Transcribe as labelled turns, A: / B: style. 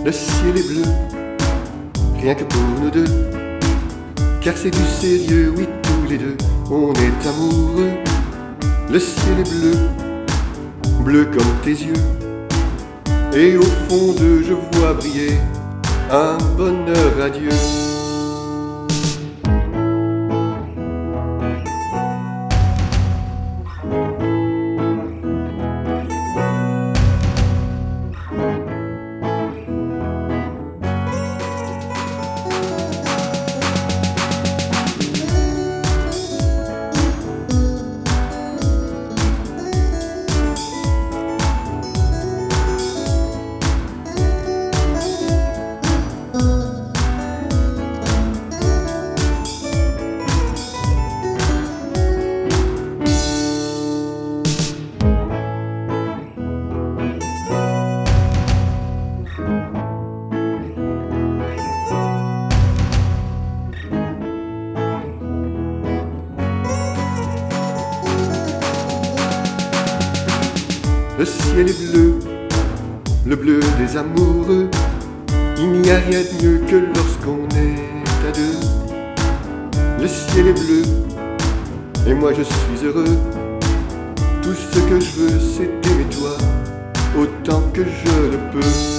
A: Le ciel est bleu, rien que pour nous deux. Car c'est du sérieux, oui, tous les deux, on est amoureux. Le ciel est bleu, bleu comme tes yeux. Et au fond d'eux, je vois briller un bonheur radieux. Le ciel est bleu, le bleu des amoureux. Il n'y a rien de mieux que lorsqu'on est à deux. Le ciel est bleu, et moi je suis heureux. Tout ce que je veux, c'est aimer toi, autant que je le peux.